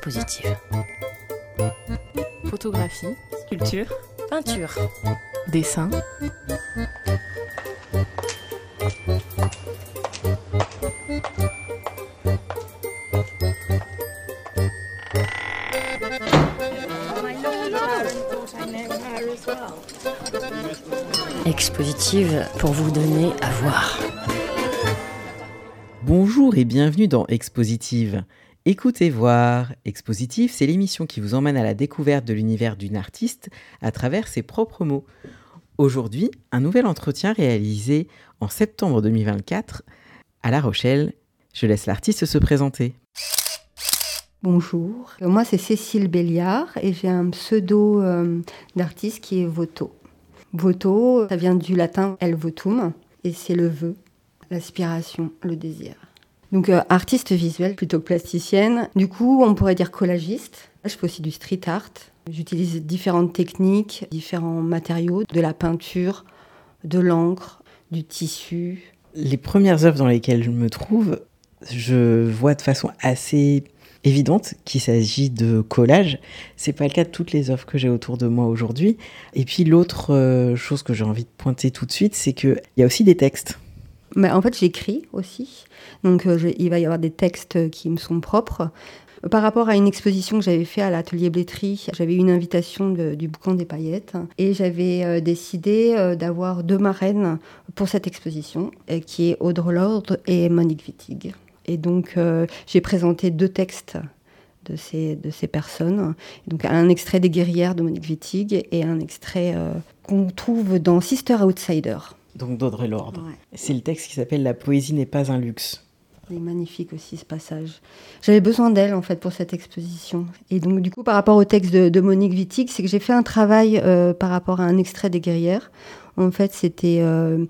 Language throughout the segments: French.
Expositive. Photographie, Sculpture, peinture, dessin, Expositive pour vous donner à voir. Bonjour et bienvenue dans Expositive. Écoutez voir. Expositive, c'est l'émission qui vous emmène à la découverte de l'univers d'une artiste à travers ses propres mots. Aujourd'hui, un nouvel entretien réalisé en septembre 2024 à La Rochelle. Je laisse l'artiste se présenter. Bonjour, moi c'est Cécile Béliard et j'ai un pseudo d'artiste qui est Voto. Voto, ça vient du latin El votum et c'est le vœu, l'aspiration, le désir. Donc artiste visuelle plutôt que plasticienne. Du coup, on pourrait dire collagiste. Je fais aussi du street art. J'utilise différentes techniques, différents matériaux, de la peinture, de l'encre, du tissu. Les premières œuvres dans lesquelles je me trouve, je vois de façon assez évidente qu'il s'agit de collage. C'est pas le cas de toutes les œuvres que j'ai autour de moi aujourd'hui. Et puis l'autre chose que j'ai envie de pointer tout de suite, c'est qu'il y a aussi des textes. Mais en fait, j'écris aussi. Donc, il va y avoir des textes qui me sont propres. Par rapport à une exposition que j'avais faite à l'atelier Blétry, j'avais eu une invitation du Boucan des Paillettes et j'avais décidé d'avoir 2 marraines pour cette exposition, qui est Audre Lorde et Monique Wittig. Et donc, j'ai présenté 2 textes de ces personnes. Donc, un extrait des Guerrières de Monique Wittig et un extrait qu'on trouve dans Sister Outsider. Donc d'Audre Lorde. Ouais. C'est le texte qui s'appelle « La poésie n'est pas un luxe ». Il est magnifique aussi ce passage. J'avais besoin d'elle en fait pour cette exposition. Et donc du coup par rapport au texte de Monique Wittig, c'est que j'ai fait un travail par rapport à un extrait des Guerrières. En fait c'était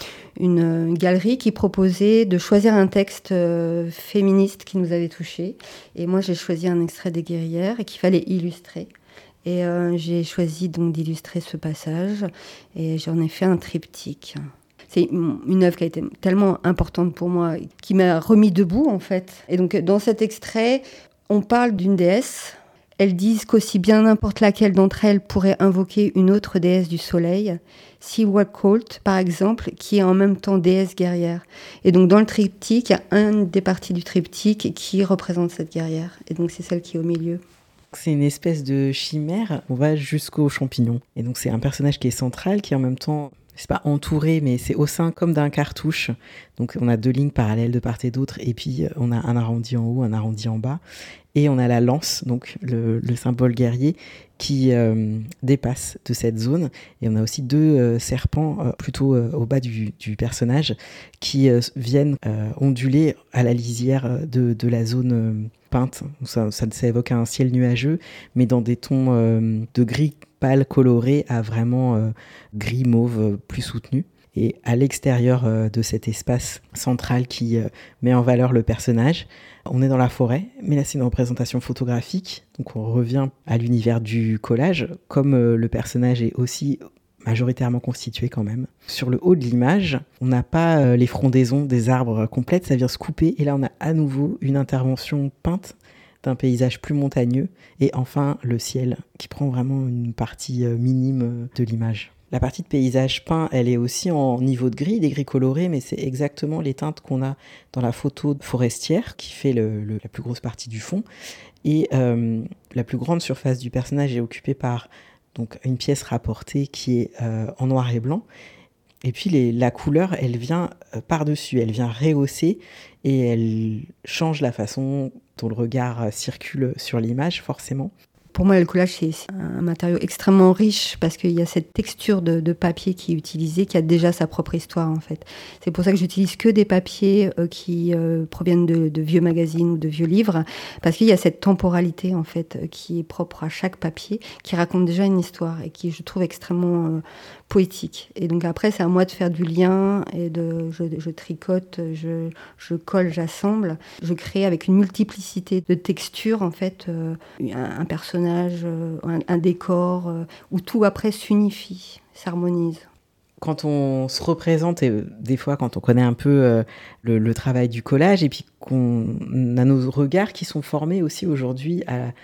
une galerie qui proposait de choisir un texte féministe qui nous avait touchés. Et moi j'ai choisi un extrait des Guerrières et qu'il fallait illustrer. Et j'ai choisi donc d'illustrer ce passage et j'en ai fait un triptyque. C'est une œuvre qui a été tellement importante pour moi, qui m'a remis debout en fait. Et donc dans cet extrait, on parle d'une déesse. Elles disent qu'aussi bien n'importe laquelle d'entre elles pourrait invoquer une autre déesse du soleil, Sewalcolt par exemple, qui est en même temps déesse guerrière. Et donc dans le triptyque, il y a une des parties du triptyque qui représente cette guerrière. Et donc c'est celle qui est au milieu. C'est une espèce de chimère, on va jusqu'aux champignons. Et donc c'est un personnage qui est central, qui est en même temps, c'est pas entouré, mais c'est au sein comme d'un cartouche. Donc on a 2 lignes parallèles de part et d'autre, et puis on a un arrondi en haut, un arrondi en bas. Et on a la lance, donc le symbole guerrier, qui dépasse de cette zone. Et on a aussi 2 serpents plutôt au bas du personnage qui viennent onduler à la lisière de la zone peinte. Ça évoque un ciel nuageux, mais dans des tons de gris pâle coloré à vraiment gris mauve plus soutenu. Et à l'extérieur de cet espace central qui met en valeur le personnage, on est dans la forêt, mais là c'est une représentation photographique, donc on revient à l'univers du collage, comme le personnage est aussi majoritairement constitué quand même. Sur le haut de l'image, on n'a pas les frondaisons des arbres complètes, ça vient se couper, et là on a à nouveau une intervention peinte d'un paysage plus montagneux, et enfin le ciel qui prend vraiment une partie minime de l'image. La partie de paysage peint, elle est aussi en niveau de gris, des gris colorés, mais c'est exactement les teintes qu'on a dans la photo forestière qui fait la plus grosse partie du fond. Et la plus grande surface du personnage est occupée par donc, une pièce rapportée qui est en noir et blanc. Et puis la couleur, elle vient par-dessus, elle vient rehausser et elle change la façon dont le regard circule sur l'image, forcément. Pour moi, le collage, c'est un matériau extrêmement riche parce qu'il y a cette texture de papier qui est utilisée, qui a déjà sa propre histoire, en fait. C'est pour ça que j'utilise que des papiers qui proviennent de vieux magazines ou de vieux livres, parce qu'il y a cette temporalité, en fait, qui est propre à chaque papier, qui raconte déjà une histoire et qui, je trouve, extrêmement poétique. Et donc après, c'est à moi de faire du lien et je tricote, je colle, j'assemble. Je crée avec une multiplicité de textures, en fait, un personnage, un décor, où tout après s'unifie, s'harmonise. Quand on se représente, et des fois quand on connaît un peu le travail du collage, et puis qu'on a nos regards qui sont formés aussi aujourd'hui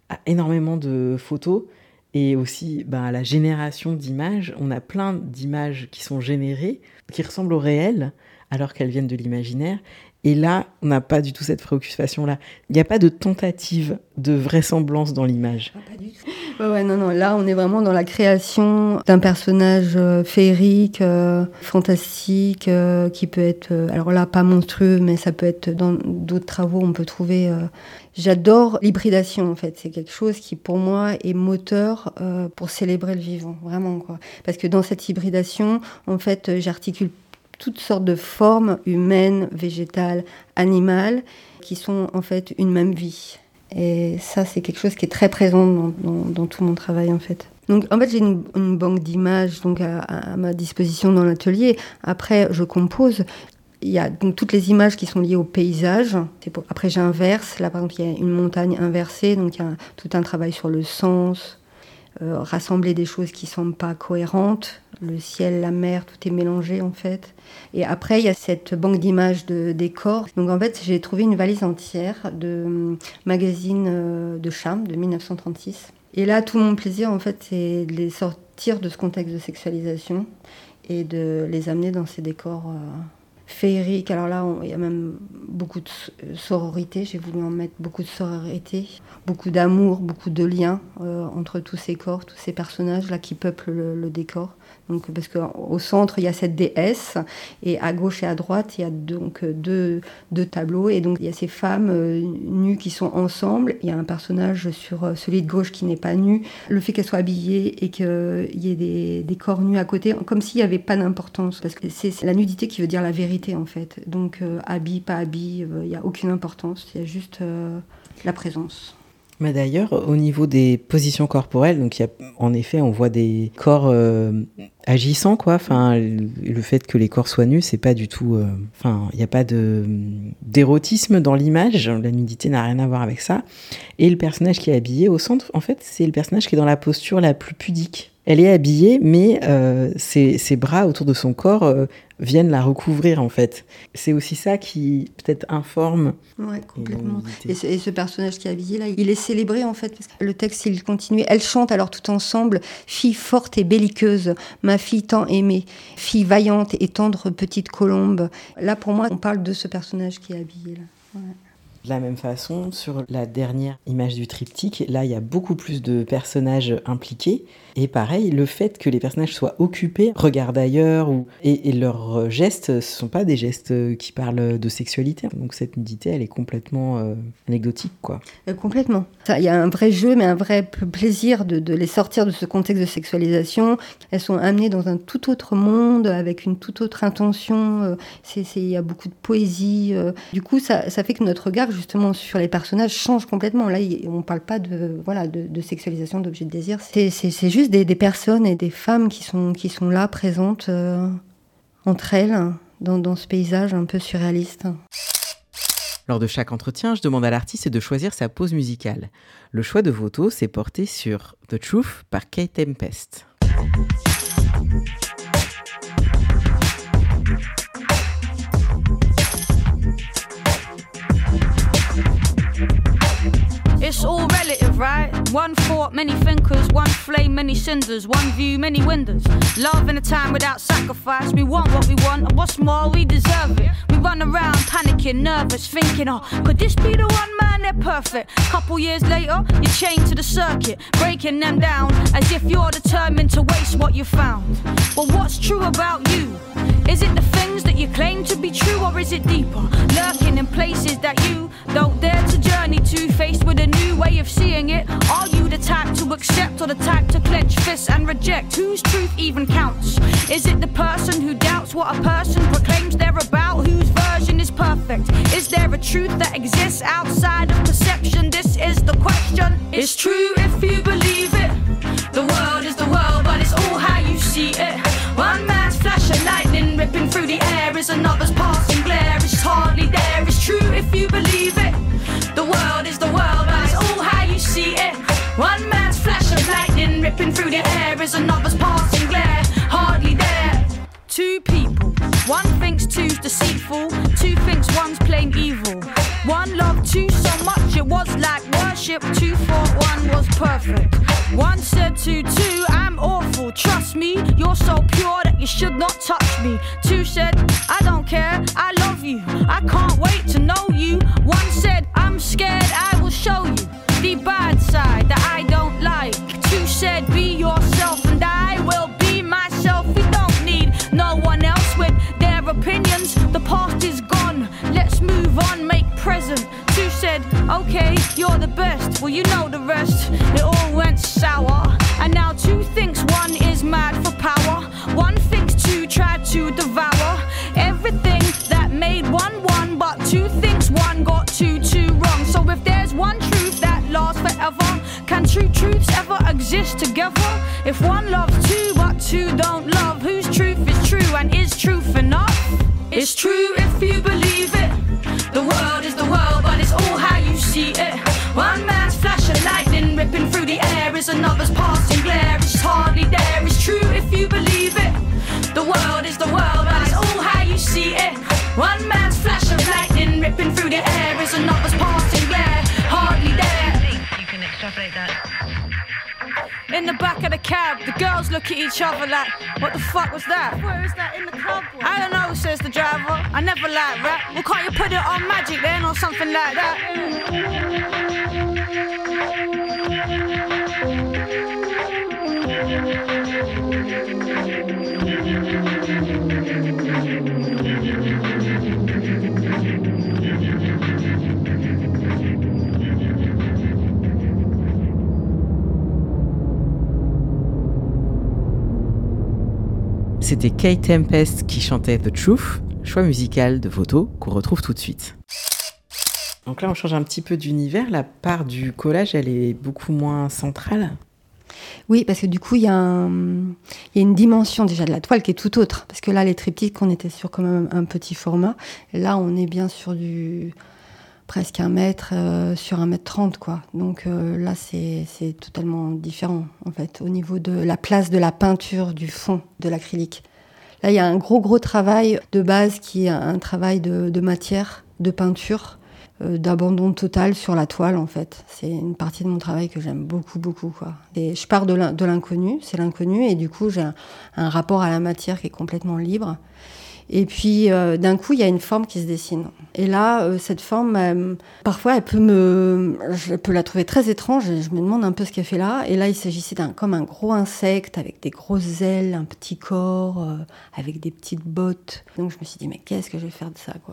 à énormément de photos et aussi à la génération d'images. On a plein d'images qui sont générées, qui ressemblent au réel, alors qu'elles viennent de l'imaginaire. Et là, on n'a pas du tout cette préoccupation-là. Il n'y a pas de tentative de vraisemblance dans l'image. Pas du tout. Non. Là, on est vraiment dans la création d'un personnage féerique, fantastique, qui peut être, alors là, pas monstrueux, mais ça peut être dans d'autres travaux, on peut trouver... J'adore l'hybridation, en fait. C'est quelque chose qui, pour moi, est moteur pour célébrer le vivant, vraiment, quoi. Parce que dans cette hybridation, en fait, j'articule toutes sortes de formes humaines, végétales, animales, qui sont en fait une même vie. Et ça, c'est quelque chose qui est très présent dans tout mon travail, en fait. Donc, en fait, j'ai une banque d'images donc, à ma disposition dans l'atelier. Après, je compose. Il y a donc toutes les images qui sont liées au paysage. Après, j'inverse. Là, par exemple, il y a une montagne inversée. Donc, il y a tout un travail sur le sens, rassembler des choses qui ne semblent pas cohérentes. Le ciel, la mer, tout est mélangé en fait. Et après, il y a cette banque d'images de décors. Donc en fait, j'ai trouvé une valise entière de magazines de charme de 1936. Et là, tout mon plaisir en fait, c'est de les sortir de ce contexte de sexualisation et de les amener dans ces décors féeriques. Alors là, il y a même beaucoup de sororité. J'ai voulu en mettre beaucoup de sororité, beaucoup d'amour, beaucoup de liens entre tous ces corps, tous ces personnages là qui peuplent le décor. Donc, parce qu'au centre, il y a cette déesse, et à gauche et à droite, il y a donc deux tableaux. Et donc, il y a ces femmes nues qui sont ensemble. Il y a un personnage sur celui de gauche qui n'est pas nu. Le fait qu'elle soit habillée et qu'il y ait des corps nus à côté, comme s'il n'y avait pas d'importance. Parce que c'est la nudité qui veut dire la vérité, en fait. Donc, habille, pas habille, il n'y a aucune importance. Il y a juste la présence. Mais d'ailleurs, au niveau des positions corporelles, donc en effet, on voit des corps agissants, quoi. Enfin, le fait que les corps soient nus, c'est pas du tout. Il n'y a pas d'érotisme dans l'image. La nudité n'a rien à voir avec ça. Et le personnage qui est habillé au centre, en fait, c'est le personnage qui est dans la posture la plus pudique. Elle est habillée, mais ses bras autour de son corps viennent la recouvrir, en fait. C'est aussi ça qui, peut-être, informe. Ouais, complètement. Et ce personnage qui est habillé, là, il est célébré, en fait, parce que le texte, il continue. Elles chantent alors tout ensemble, fille forte et belliqueuse, ma fille tant aimée, fille vaillante et tendre petite colombe. Là, pour moi, on parle de ce personnage qui est habillé, là. Ouais. De la même façon, sur la dernière image du triptyque, là, il y a beaucoup plus de personnages impliqués. Et pareil, le fait que les personnages soient occupés, regardent ailleurs, et leurs gestes, ce ne sont pas des gestes qui parlent de sexualité. Donc cette nudité, elle est complètement anecdotique, quoi. Complètement. Il y a un vrai jeu, mais un vrai plaisir de les sortir de ce contexte de sexualisation. Elles sont amenées dans un tout autre monde, avec une toute autre intention. Il y a beaucoup de poésie. Du coup, ça fait que notre regard, justement, sur les personnages change complètement. Là, on ne parle pas de sexualisation, d'objets de désir. C'est juste des personnes et des femmes qui sont là, présentes entre elles, dans ce paysage un peu surréaliste. Lors de chaque entretien, je demande à l'artiste de choisir sa pause musicale. Le choix de Voto s'est porté sur The Truth par Kate Tempest. It's all relative, right? One thought, many thinkers, one flame, many cinders, one view, many windows. Love in a time without sacrifice. We want what we want, and what's more, we deserve it. We run around panicking, nervous, thinking, oh, could this be the one man? They're perfect. Couple years later, you're chained to the circuit, breaking them down as if you're determined to waste what you found. But what's true about you? Is it the things that you claim to be true, or is it deeper, lurking in places that you don't dare to journey to? Faced with a new way of seeing it, are you the type to accept or the type to clench fists and reject? Whose truth even counts? Is it the person who doubts what a person proclaims they're about? Whose version is perfect? Is there a truth that exists outside of perception? This is the question. It's true if you believe it. The world is the world, but it's all how you see it. One man's flash of lightning ripping through the air is another's passing glare. It's hardly there. It's true if you believe it. The world is the world, but it's all how you see it. One man's flash of lightning ripping through the air is another's passing glare. Hardly there. Two people, one thinks two's deceitful, two thinks one's plain evil. One loved two so much it was like worship. 2 thought 1 was perfect. 1 said to 2, I'm awful. Trust me, you're so pure that you should not touch me. 2 said, I don't care, I love you. I can't wait to know you. 1 said, I'm scared, I will show you the bad side that I don't like. 2 said, be yourself and I will be myself. We don't need no one else with their opinions. The past is gone, let's move on, make present. 2 said, okay, you're the best. Well, you know the rest, it all went sour. And now 2 thinks 1 is mad for power. 1 thinks 2 tried to devour everything that made 1. But 2 thinks 1 got 2 wrong. So if there's one truth that lasts forever, can 2 truths ever exist together? If 1 loves 2 but 2 don't love, whose truth is true and is truth enough? It's true if you believe it. The world is the world, but it's all how you see it. 1 man's flash of lightning ripping through the air is another's passing glare. It's hardly there. It's true if you believe it. The world is the world, but it's all how you see it. 1 man's flash of lightning ripping through the air is another's passing glare. Hardly there. I think you can extrapolate that. In the back of the cab, the girls look at each other like, what the fuck was that? Where is that in the club? I don't know, says the driver. I never like rap. Well, can't you put it on Magic then or something like that? C'était Kate Tempest qui chantait The Truth, choix musical de Voto qu'on retrouve tout de suite. Donc là, on change un petit peu d'univers. La part du collage, elle est beaucoup moins centrale. Oui, parce que du coup, il y a une dimension déjà de la toile qui est tout autre. Parce que là, les triptyques, on était sur quand même un petit format. Là, on est bien sur du presque 1 mètre, sur 1,30 m, quoi. Donc là, c'est totalement différent, en fait, au niveau de la place de la peinture, du fond, de l'acrylique. Là, il y a un gros travail de base qui est un travail de matière, de peinture, d'abandon total sur la toile, en fait. C'est une partie de mon travail que j'aime beaucoup, quoi. Et je pars de l'inconnu, c'est l'inconnu, et du coup, j'ai un rapport à la matière qui est complètement libre. Et puis, d'un coup, il y a une forme qui se dessine. Et là, cette forme, parfois, je peux la trouver très étrange, et je me demande un peu ce qu'elle fait là. Et là, il s'agissait comme un gros insecte, avec des grosses ailes, un petit corps, avec des petites bottes. Donc, je me suis dit, mais qu'est-ce que je vais faire de ça, quoi?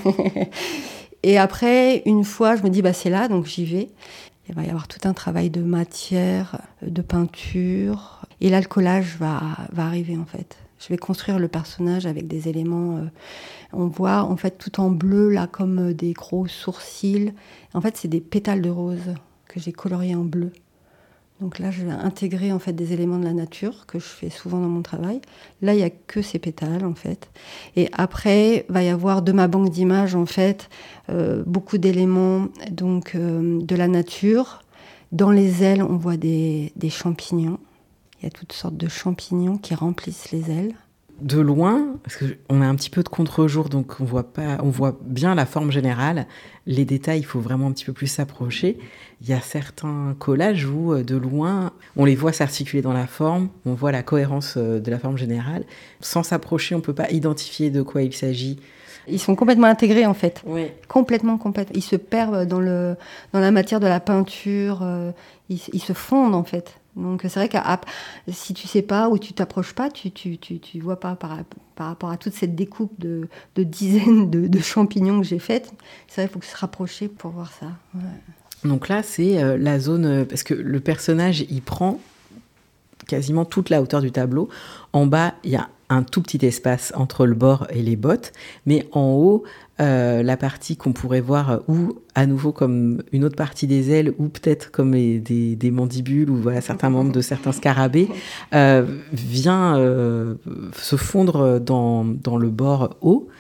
Et après, une fois, je me dis, c'est là, donc j'y vais. Il va y avoir tout un travail de matière, de peinture. Et là, le collage va arriver, en fait. Je vais construire le personnage avec des éléments. On voit en fait tout en bleu là comme des gros sourcils. En fait, c'est des pétales de rose que j'ai coloriés en bleu. Donc là, je vais intégrer en fait des éléments de la nature que je fais souvent dans mon travail. Là, il y a que ces pétales en fait. Et après, va y avoir de ma banque d'images en fait beaucoup d'éléments donc de la nature. Dans les ailes, on voit des champignons. Il y a toutes sortes de champignons qui remplissent les ailes. De loin, parce qu'on a un petit peu de contre-jour, donc on voit bien la forme générale. Les détails, il faut vraiment un petit peu plus s'approcher. Il y a certains collages où, de loin, on les voit s'articuler dans la forme, on voit la cohérence de la forme générale. Sans s'approcher, on ne peut pas identifier de quoi il s'agit. Ils sont complètement intégrés, en fait. Oui. Complètement. Ils se perdent dans la matière de la peinture. Ils se fondent, en fait. Donc c'est vrai que si tu sais pas ou tu t'approches pas, tu vois pas par rapport à toute cette découpe de dizaines de champignons que j'ai faite. C'est vrai, il faut se rapprocher pour voir ça. Ouais. Donc là, c'est la zone... parce que le personnage, il prend quasiment toute la hauteur du tableau. En bas, il y a un tout petit espace entre le bord et les bottes. Mais en haut, la partie qu'on pourrait voir ou à nouveau comme une autre partie des ailes ou peut-être comme des mandibules ou voilà, certains membres de certains scarabées vient se fondre dans le bord haut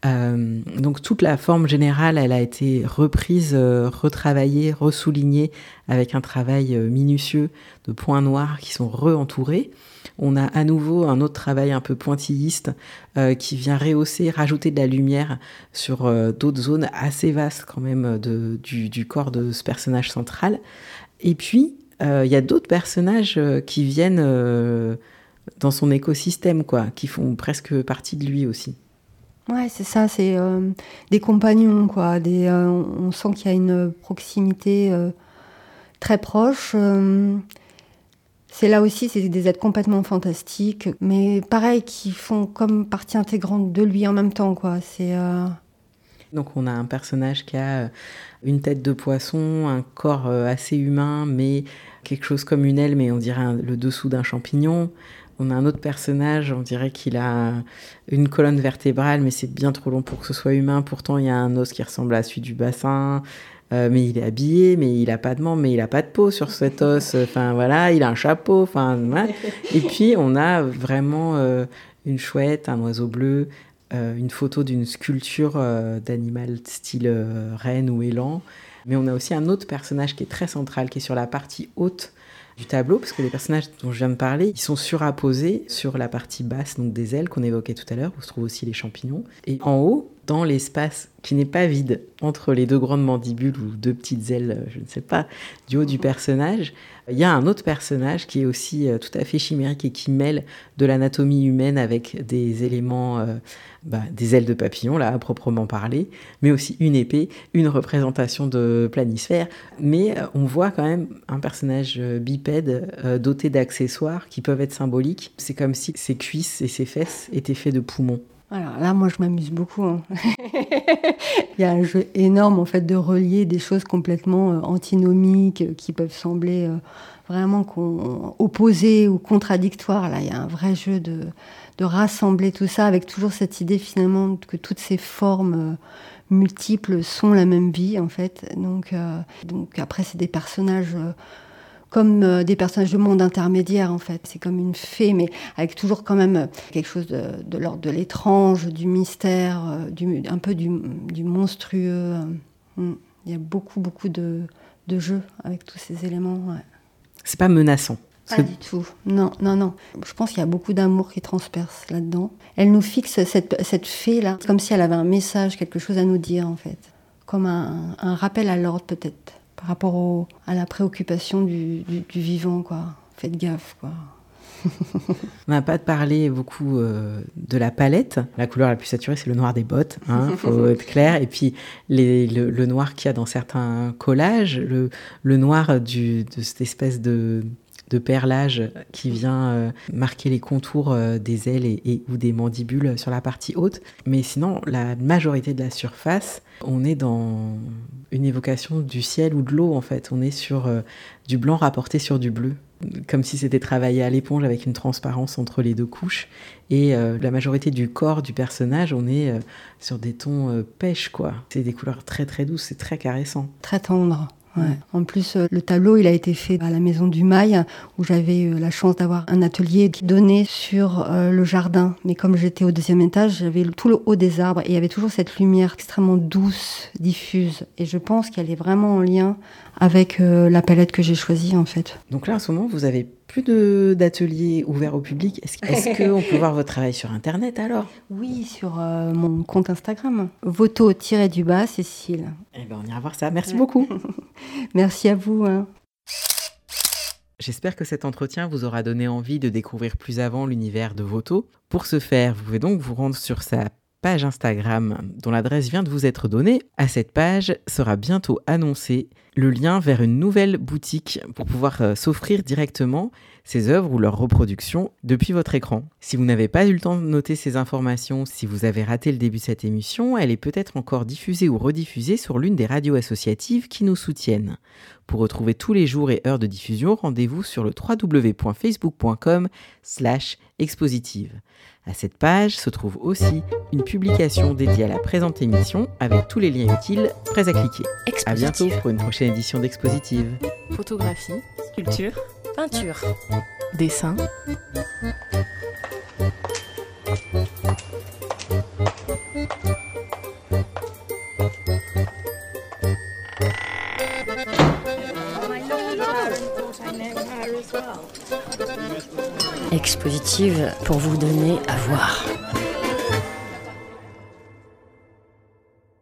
Donc toute la forme générale, elle a été reprise, retravaillée, ressoulignée avec un travail minutieux de points noirs qui sont re-entourés. On a à nouveau un autre travail un peu pointilliste qui vient rehausser, rajouter de la lumière sur d'autres zones assez vastes quand même du corps de ce personnage central. Et puis, il y a d'autres personnages qui viennent dans son écosystème, quoi, qui font presque partie de lui aussi. Ouais, c'est ça, c'est des compagnons, quoi. On sent qu'il y a une proximité très proche. C'est là aussi, c'est des êtres complètement fantastiques, mais pareil, qui font comme partie intégrante de lui en même temps, quoi. Donc on a un personnage qui a une tête de poisson, un corps assez humain, mais quelque chose comme une aile, mais on dirait le dessous d'un champignon. On a un autre personnage, on dirait qu'il a une colonne vertébrale, mais c'est bien trop long pour que ce soit humain. Pourtant, il y a un os qui ressemble à celui du bassin, mais il est habillé, mais il n'a pas de membres, mais il n'a pas de peau sur cet os. Enfin, voilà, il a un chapeau. Enfin, voilà. Et puis, on a vraiment une chouette, un oiseau bleu, une photo d'une sculpture d'animal style renne ou élan. Mais on a aussi un autre personnage qui est très central, qui est sur la partie haute du tableau, parce que les personnages dont je viens de parler, ils sont surapposés sur la partie basse, donc des ailes qu'on évoquait tout à l'heure, où se trouvent aussi les champignons. Et en haut, dans l'espace qui n'est pas vide, entre les deux grandes mandibules ou deux petites ailes, je ne sais pas, du haut du personnage, il y a un autre personnage qui est aussi tout à fait chimérique et qui mêle de l'anatomie humaine avec des éléments, des ailes de papillon, là, à proprement parler, mais aussi une épée, une représentation de planisphère. Mais on voit quand même un personnage bipède doté d'accessoires qui peuvent être symboliques. C'est comme si ses cuisses et ses fesses étaient faits de poumons. Alors là, moi, je m'amuse beaucoup. Hein. Il y a un jeu énorme, en fait, de relier des choses complètement antinomiques qui peuvent sembler vraiment opposées ou contradictoires. Là, il y a un vrai jeu de rassembler tout ça avec toujours cette idée, finalement, que toutes ces formes multiples sont la même vie, en fait. Donc après, c'est des personnages... comme des personnages de monde intermédiaire, en fait. C'est comme une fée, mais avec toujours quand même quelque chose de l'ordre de l'étrange, du mystère, un peu du monstrueux. Il y a beaucoup, beaucoup de jeux avec tous ces éléments. Ouais. C'est pas menaçant. Pas du tout. Non. Je pense qu'il y a beaucoup d'amour qui transperce là-dedans. Elle nous fixe cette fée-là, comme si elle avait un message, quelque chose à nous dire, en fait. Comme un rappel à l'ordre, peut-être. Par rapport à la préoccupation du vivant, quoi. Faites gaffe, quoi. On n'a pas parlé beaucoup de la palette. La couleur la plus saturée, c'est le noir des bottes, faut être clair. Et puis le noir qu'il y a dans certains collages, le noir de cette espèce de perlage qui vient marquer les contours des ailes ou des mandibules sur la partie haute. Mais sinon, la majorité de la surface, on est dans une évocation du ciel ou de l'eau, en fait. On est sur du blanc rapporté sur du bleu, comme si c'était travaillé à l'éponge avec une transparence entre les deux couches. Et la majorité du corps du personnage, on est sur des tons pêche, quoi. C'est des couleurs très très douces, c'est très caressant. Très tendre. Ouais. En plus, le tableau, il a été fait à la Maison du Mail, où j'avais eu la chance d'avoir un atelier qui donnait sur le jardin. Mais comme j'étais au 2e étage, j'avais tout le haut des arbres et il y avait toujours cette lumière extrêmement douce, diffuse. Et je pense qu'elle est vraiment en lien avec la palette que j'ai choisie, en fait. Donc là, en ce moment, vous avez plus d'ateliers ouverts au public. Est-ce qu'on peut voir votre travail sur Internet, alors ? Oui, sur mon compte Instagram. Voto-Cécile. Eh bien, on ira voir ça. Merci beaucoup. Merci à vous. J'espère que cet entretien vous aura donné envie de découvrir plus avant l'univers de Voto. Pour ce faire, vous pouvez donc vous rendre sur sa page Instagram dont l'adresse vient de vous être donnée. À cette page sera bientôt annoncé le lien vers une nouvelle boutique pour pouvoir s'offrir directement ces œuvres ou leurs reproductions depuis votre écran. Si vous n'avez pas eu le temps de noter ces informations, si vous avez raté le début de cette émission, elle est peut-être encore diffusée ou rediffusée sur l'une des radios associatives qui nous soutiennent. Pour retrouver tous les jours et heures de diffusion, rendez-vous sur le www.facebook.com/expositive. À cette page se trouve aussi une publication dédiée à la présente émission avec tous les liens utiles prêts à cliquer. À bientôt pour une prochaine édition d'Expositive. Photographie, sculpture, peinture, dessin. Expositive pour vous donner à voir.